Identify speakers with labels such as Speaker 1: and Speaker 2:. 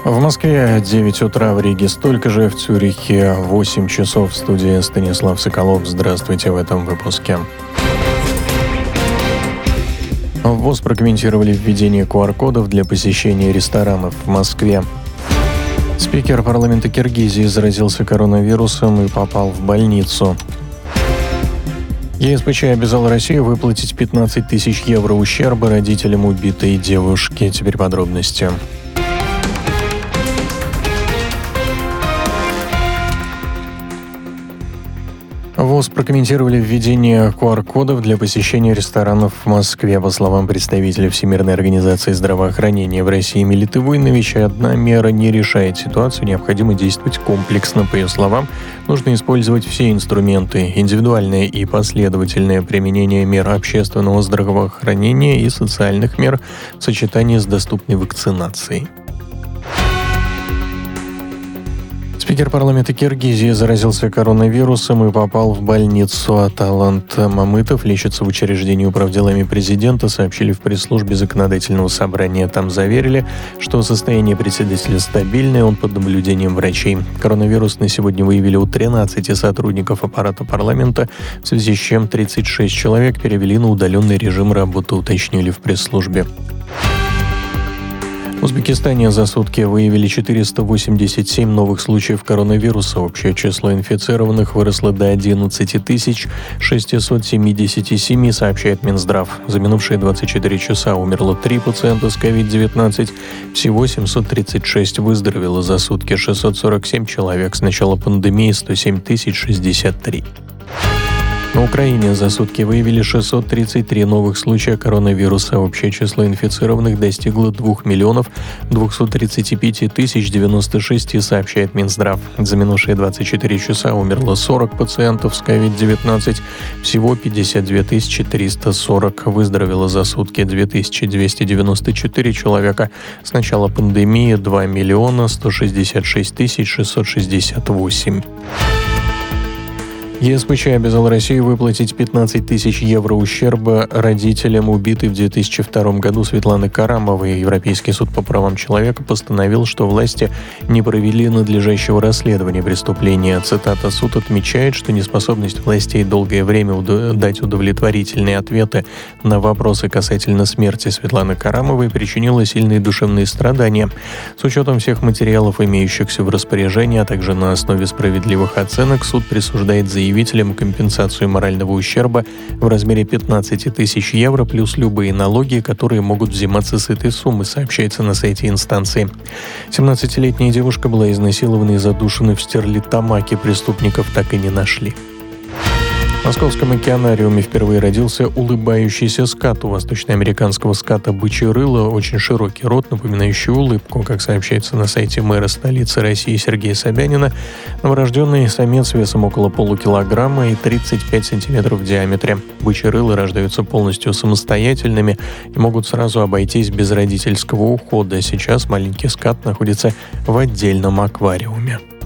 Speaker 1: В Москве 9 утра, в Риге столько же, в Цюрихе 8 часов. В студии Станислав Соколов. Здравствуйте в этом выпуске. В ВОЗ прокомментировали введение QR-кодов для посещения ресторанов в Москве. Спикер парламента Киргизии заразился коронавирусом и попал в больницу. ЕСПЧ обязал Россию выплатить 15 тысяч евро ущерба родителям убитой девушки. Теперь подробности. ВОЗ прокомментировали введение QR-кодов для посещения ресторанов в Москве. По словам представителя Всемирной организации здравоохранения в России Мелиты Войнович, одна мера не решает ситуацию, необходимо действовать комплексно. По ее словам, нужно использовать все инструменты, индивидуальное и последовательное применение мер общественного здравоохранения и социальных мер в сочетании с доступной вакцинацией. Спикер парламента Киргизии заразился коронавирусом и попал в больницу. Аталант Мамытов лечится в учреждении управделами президента, сообщили в пресс-службе законодательного собрания. Там заверили, что состояние председателя стабильное, он под наблюдением врачей. Коронавирус на сегодня выявили у 13 сотрудников аппарата парламента, в связи с чем 36 человек перевели на удаленный режим работы, уточнили в пресс-службе. В Узбекистане за сутки выявили 487 новых случаев коронавируса. Общее число инфицированных выросло до 11 677, сообщает Минздрав. За минувшие 24 часа умерло 3 пациента с COVID-19. Всего 736 выздоровело за сутки, 647 человек. С начала пандемии 107 063. На Украине за сутки выявили 633 новых случая коронавируса. Общее число инфицированных достигло 2 235 096, сообщает Минздрав. За минувшие 24 часа умерло 40 пациентов с COVID-19. Всего 52 340. Выздоровело за сутки 2294 человека. С начала пандемии 2 166 668. ЕСПЧ обязал Россию выплатить 15 тысяч евро ущерба родителям убитой в 2002 году Светланы Карамовой. Европейский суд по правам человека постановил, что власти не провели надлежащего расследования преступления. Цитата: «Суд отмечает, что неспособность властей долгое время дать удовлетворительные ответы на вопросы касательно смерти Светланы Карамовой причинила сильные душевные страдания. С учетом всех материалов, имеющихся в распоряжении, а также на основе справедливых оценок, суд присуждает заявителям компенсацию морального ущерба в размере 15 тысяч евро плюс любые налоги, которые могут взиматься с этой суммы», сообщается на сайте инстанции. 17-летняя девушка была изнасилована и задушена в Стерлитамаке. Преступников так и не нашли. В Московском океанариуме впервые родился улыбающийся скат. У восточноамериканского ската бычье рыло, очень широкий рот, напоминающий улыбку. Как сообщается на сайте мэра столицы России Сергея Собянина, новорожденный самец весом около полукилограмма и 35 сантиметров в диаметре. Бычьи рыла рождаются полностью самостоятельными и могут сразу обойтись без родительского ухода. Сейчас маленький скат находится в отдельном аквариуме.